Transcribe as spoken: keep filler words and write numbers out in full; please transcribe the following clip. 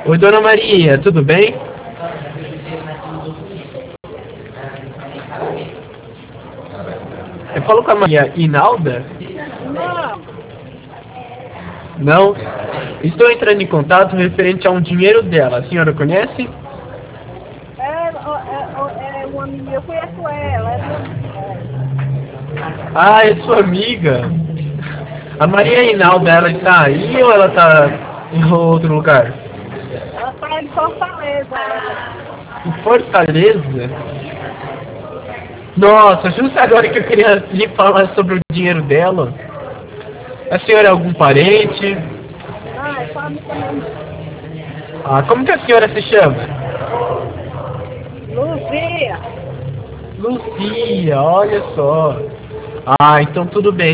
Oi, Dona Maria, tudo bem? Eu falo com a Maria Inalda? Não, Não? Estou entrando em contato referente a um dinheiro dela. A senhora conhece? é, é, é uma menina, eu conheço ela, é minha amiga. Ah, é sua amiga. A Maria Inalda, ela está aí ou ela está em outro lugar? Ela está em Fortaleza, ela. Em Fortaleza? Nossa, justo agora que eu queria lhe falar sobre o dinheiro dela. A senhora é algum parente? Não, é só amiga mesmo. Ah, como que a senhora se chama? Luzia. Lucia, olha só. Ah, então tudo bem.